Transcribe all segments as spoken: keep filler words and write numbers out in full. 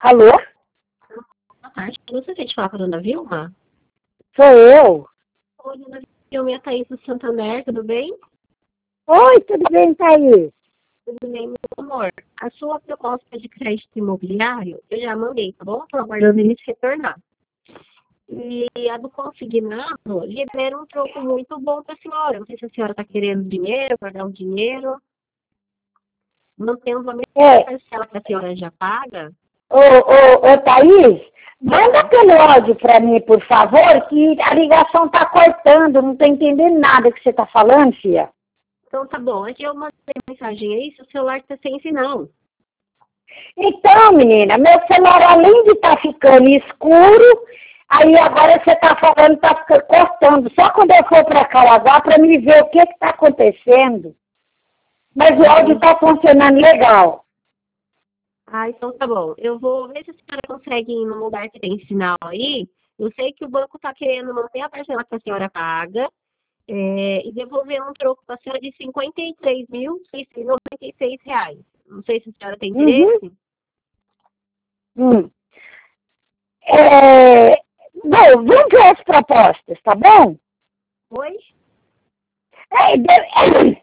Alô? Boa tarde. Você tem de falar com a dona Vilma? Sou eu. Oi, dona Vilma, é a Thaís do Santander, tudo bem? Oi, tudo bem, Thaís? Tudo bem, meu amor. A sua proposta de crédito imobiliário, eu já mandei, tá bom? Estou aguardando ele se retornar. E a do consignado libera um troco muito bom para a senhora. Não sei se a senhora está querendo dinheiro, guardar um dinheiro. Mantendo a mesma É, parcela que a senhora já paga. ô, ô, ô, Thaís, manda aquele áudio para mim, por favor, que a ligação tá cortando, não tô entendendo nada que você tá falando, filha. Então tá bom. É que eu mandei mensagem aí, seu celular está sem sinal. Então, menina, meu celular, além de estar ficando escuro, aí agora você tá falando, tá ficando cortando. Só quando eu for para Caraguá para me ver o que que tá acontecendo. Mas o áudio tá funcionando legal. Ah, então tá bom. Eu vou ver se a senhora consegue ir no lugar que tem sinal aí. Eu sei que o banco está querendo manter a parcela que a senhora paga é, e devolver um troco para a senhora de cinquenta e três mil seiscentos e noventa e seis reais. Não sei se a senhora tem Uhum. interesse. Hum. É, bom, vamos ver as propostas, tá bom? Oi? É, de-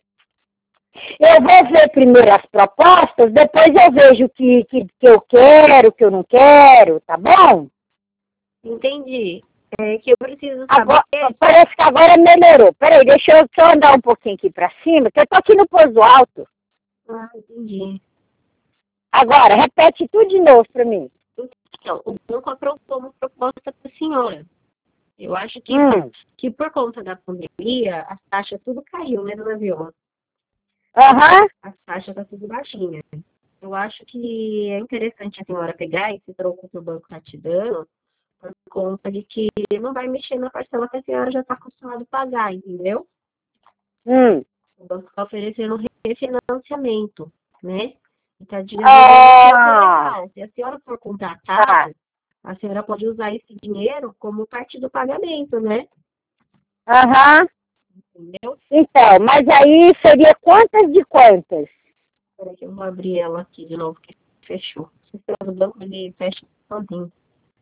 eu vou ver primeiro as propostas, depois eu vejo o que, que, que eu quero, o que eu não quero, tá bom? Entendi. É que eu preciso saber. Agora, parece que agora melhorou. Peraí, deixa eu só andar um pouquinho aqui pra cima, que eu tô aqui no pouso alto. Ah, entendi. Agora, repete tudo de novo pra mim. Então, o banco aprovou uma proposta para a senhora. Eu acho que, Hum, que por conta da pandemia, as taxas tudo caiu, né, dona Vilma? aham, As taxas tá tudo baixinha. Eu acho que é interessante a senhora pegar esse troco que o banco está te dando, por conta de que não vai mexer na parcela que a senhora já está acostumada a pagar, entendeu? hum. O banco está oferecendo refinanciamento, né? E está desenvolvendo um troco Ah, legal. Se a senhora for tá, contratada, a senhora pode usar esse dinheiro como parte do pagamento, né? aham. Entendeu? Então, mas aí seria quantas de quantas? Peraí que eu vou abrir ela aqui de novo, que fechou. O sistema do banco, ele fecha sozinho.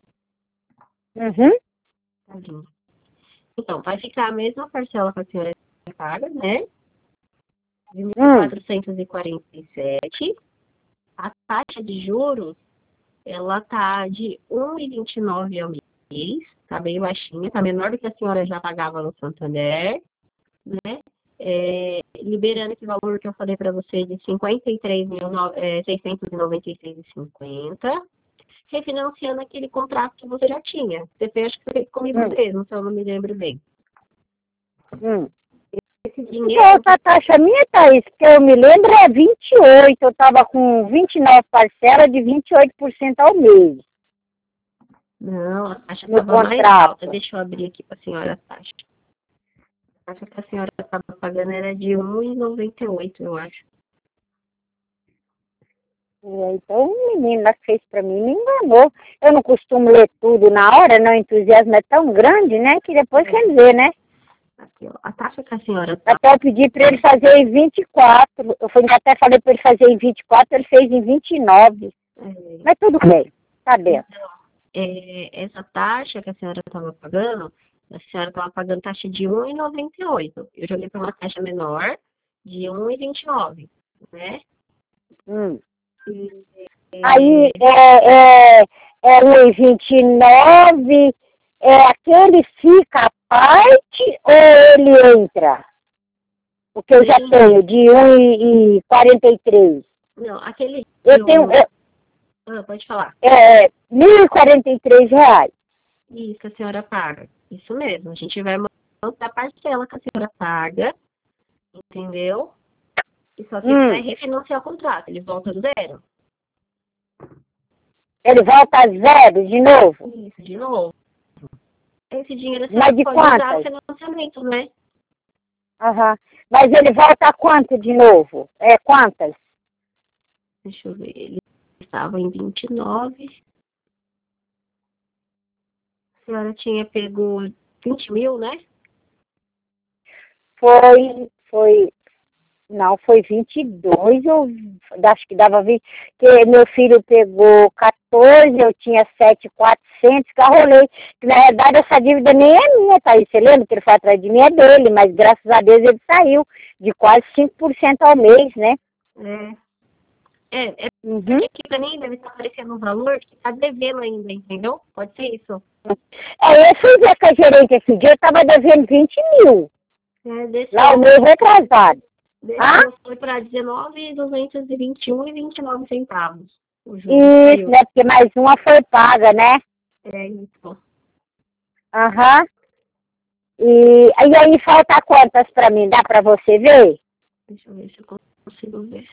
Uhum, Tadinho. Então, vai ficar a mesma parcela que a senhora paga, né? De mil hum. quatrocentos e quarenta e sete. A taxa de juros, ela tá de um vírgula vinte e nove ao mês. Tá bem baixinha, tá menor do que a senhora já pagava no Santander, né? É, liberando esse valor que eu falei para você de cinquenta e três mil seiscentos e noventa e seis reais e cinquenta centavos, refinanciando aquele contrato que você já tinha. Você fez, acho que você fez comigo Hum, mesmo, se eu não me lembro bem. hum. Esse Então, dinheiro, a taxa minha, Thaís, que eu me lembro, é vinte e oito. Eu estava com vinte e nove parcelas de vinte e oito por cento ao mês não, a taxa no estava mais alta. contrato. Deixa eu abrir aqui para a senhora a taxa. A taxa que a senhora estava pagando era de um vírgula noventa e oito, eu acho. É, então, o menino lá que fez para mim me enganou. Eu não costumo ler tudo na hora, não. O entusiasmo é tão grande, né? Que depois É, quer dizer, né? aqui, ó, a taxa que a senhora está. Até eu pedi para ele fazer em vinte e quatro. Eu fui- até falei para ele fazer em vinte e quatro, ele fez em vinte e nove. É, Mas tudo bem, tá dentro. então, é, essa taxa que a senhora estava pagando, a senhora estava pagando taxa de um vírgula noventa e oito. Eu joguei para uma taxa menor de um vírgula vinte e nove, né? Hum. E, Aí é, é, é, é um e vinte e nove, é aquele fica à parte ou ele entra? O que não eu já entendi. tenho, de um e quarenta e três. Não, aquele Eu de tenho um. Ah, pode falar. é, é, mil e quarenta e três reais. Isso que a senhora paga. Isso mesmo. A gente vai manter a parcela que a senhora paga, entendeu? E só que vai Hum, refinanciar o contrato. Ele volta do zero. ele volta a zero de novo. Isso, de novo. Esse dinheiro a Mas senhora de pode usar quantas? financiamento, né? Aham. Mas ele volta a quanto de novo? É quantas? Deixa eu ver. Ele estava em vinte e nove. A senhora tinha pego vinte mil, né? Foi, foi. Não, foi vinte e dois, eu acho que dava vinte, que meu filho pegou quatorze, eu tinha sete mil e quatrocentos, que eu rolei. Que na verdade essa dívida nem é minha, tá aí, você lembra que ele foi atrás de mim, é dele, mas graças a Deus ele saiu de quase cinco por cento ao mês, né? É, é, é Uhum. porque aqui pra mim deve estar aparecendo um valor que tá devendo ainda, entendeu? Pode ser isso. É, eu fui ver com a gerente esse dia, eu tava devendo vinte mil, É, desse lá o mês retrasado. desse Ah? ano foi para dezenove mil duzentos e vinte e um e vinte e nove centavos. O juro Isso, saiu. né, porque mais uma foi paga, né? É isso. Aham. E, e aí falta quantas pra mim? Dá pra você ver? Deixa eu ver se eu consigo ver.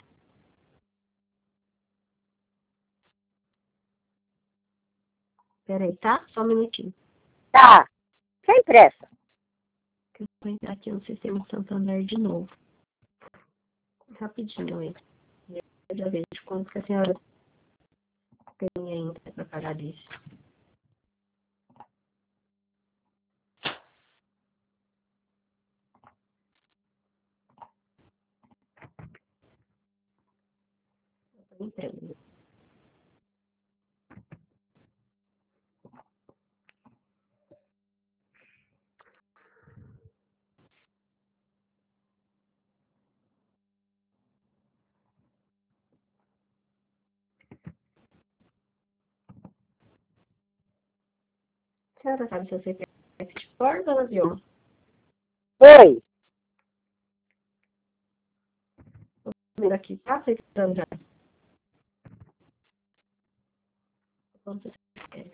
Peraí, tá? Só um minutinho. Tá. Sem pressa. Eu vou entrar aqui no sistema Santander de novo. Rapidinho, hein? Eu já vejo quanto que a senhora tem ainda para pagar disso. Eu tô entendendo. A senhora sabe se você quer de fora ou avião? Oi. Vou aqui, tá aceitando já. Quanto você quer?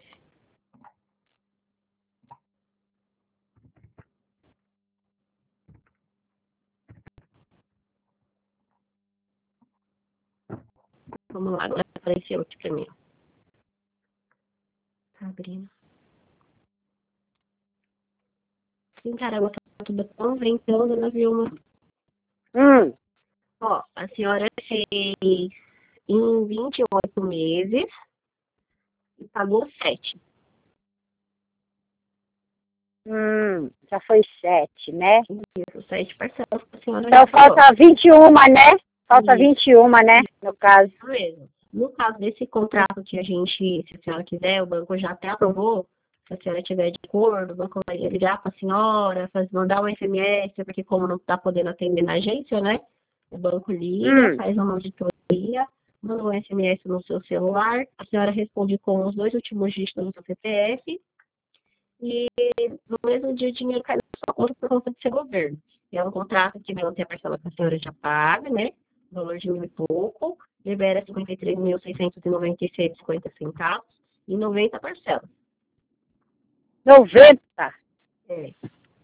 Vamos lá, agora apareceu aqui pra mim. Tá abrindo. Sim, caramba, tá tudo tão ventoso na Vilma. Hum. Ó, a senhora fez em vinte e oito meses e pagou sete. Hum. Já foi sete, né? Isso, sete parcelas que a senhora Então já pagou. falta vinte e uma, né? Falta Isso. vinte e uma, né? No caso. Isso mesmo. No caso desse contrato que a gente, se a senhora quiser, o banco já até aprovou, se a senhora tiver de acordo, o banco vai ligar para a senhora, faz, mandar um S M S, porque como não está podendo atender na agência, né? O banco liga, Hum. faz uma auditoria, manda um S M S no seu celular, a senhora responde com os dois últimos dígitos do seu C P F e no mesmo dia o dinheiro cai na sua conta por conta do seu governo. É um contrato que vai manter a parcela que a senhora já paga, né? Valor de mil e pouco, libera cinquenta e três mil seiscentos e noventa e seis vírgula cinquenta centavos e noventa parcelas. noventa. É.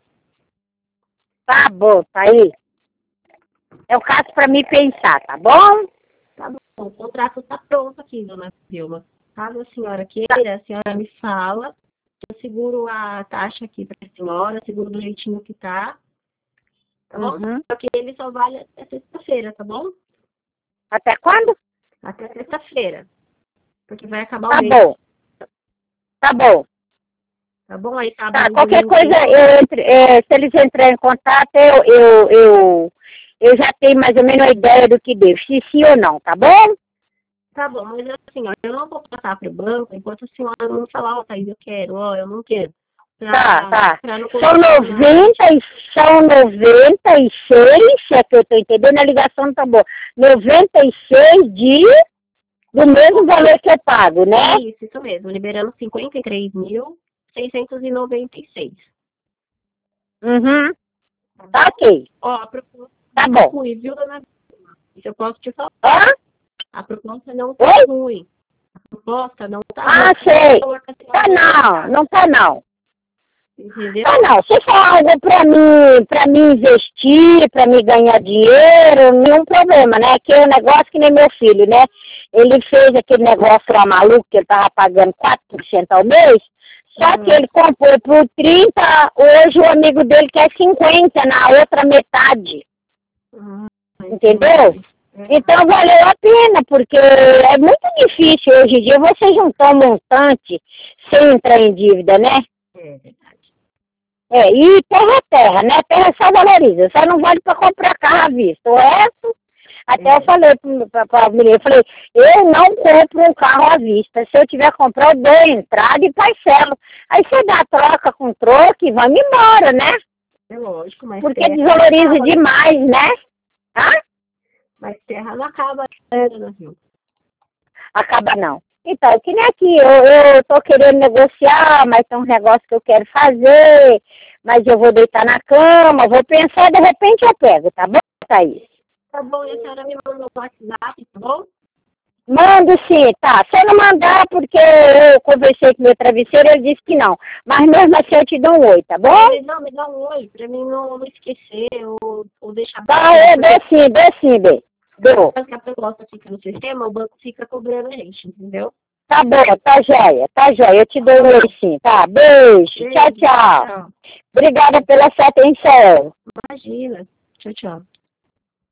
Tá bom, tá aí. É o caso pra mim pensar, tá bom? Tá bom, o contrato tá pronto aqui, dona Vilma. Caso a senhora queira, a senhora me fala, eu seguro a taxa aqui pra senhora, seguro do jeitinho que tá, tá bom? Uhum. Só que ele só vale até sexta-feira, tá bom? Até quando? Até sexta-feira, porque vai acabar Tá o mês, bom. Tá bom. tá bom? Aí sábado Tá, e qualquer domingo coisa, tem... eu entre, é, se eles entrarem em contato, eu, eu, eu, eu já tenho mais ou menos uma ideia do que devo, se sim ou não, tá bom? Tá bom, mas assim, ó, eu não vou passar pro banco enquanto a senhora não falar, ó, Thaís, eu quero, ó, eu não quero. Pra, Tá, tá. pra não São condicionar. noventa e, são noventa e seis, é que eu tô entendendo, a ligação não tá boa. noventa e seis dias do mesmo valor que eu pago, né? Isso, isso mesmo, liberando cinquenta e três mil seiscentos e noventa e seis. Uhum. Tá ok. Ó, a proposta Tá não tá bom. ruim, viu, dona? Isso eu posso te falar. Hã? A proposta não tá Oi? ruim. A proposta não tá Ah, ruim. sei. O valor que a Tá senhora vai não, pagar, não tá não. entendeu? Ah, não, se for algo para mim, para mim investir, para mim ganhar dinheiro, nenhum problema, né? Que é um negócio que nem meu filho, né? Ele fez aquele negócio lá maluco que ele tava pagando quatro por cento ao mês, só Uhum. que ele comprou por trinta, hoje o amigo dele quer cinquenta na outra metade, Uhum. entendeu? Então valeu a pena, porque é muito difícil hoje em dia você juntar um montante sem entrar em dívida, né? É verdade. É, e terra é terra, né? Terra só valoriza, só não vale para comprar carro à vista. O resto, até É. eu falei para a menina, eu falei, eu não compro um carro à vista. Se eu tiver que comprar, eu dou entrada e parcelo. Aí você dá troca com troco e vamos embora, né? É lógico, mas Porque terra desvaloriza acaba, demais, né? Hã? mas terra não acaba, né, dona Vilma? Acaba não. Então, que nem aqui, eu, eu tô querendo negociar, mas tem um negócio que eu quero fazer, mas eu vou deitar na cama, vou pensar, de repente eu pego, tá bom, Thaís? Tá bom, e a senhora me manda no WhatsApp, tá bom? Mando sim, tá. Se eu não mandar, porque eu conversei com meu travesseiro, ele disse que não. Mas mesmo assim eu te dou um oi, tá bom? Me dá, me dá um oi, pra mim não, não esquecer ou, ou deixar... Tá, eu dou sim, dou sim, bem. Dou. Depois que a proposta fica no sistema, o banco fica cobrando a gente, entendeu? Tá bom, tá joia, tá joia. Eu te dou um oi sim, tá? Beijo, tchau, tchau. Tchau. Obrigada pela sua atenção. Imagina. Tchau, tchau.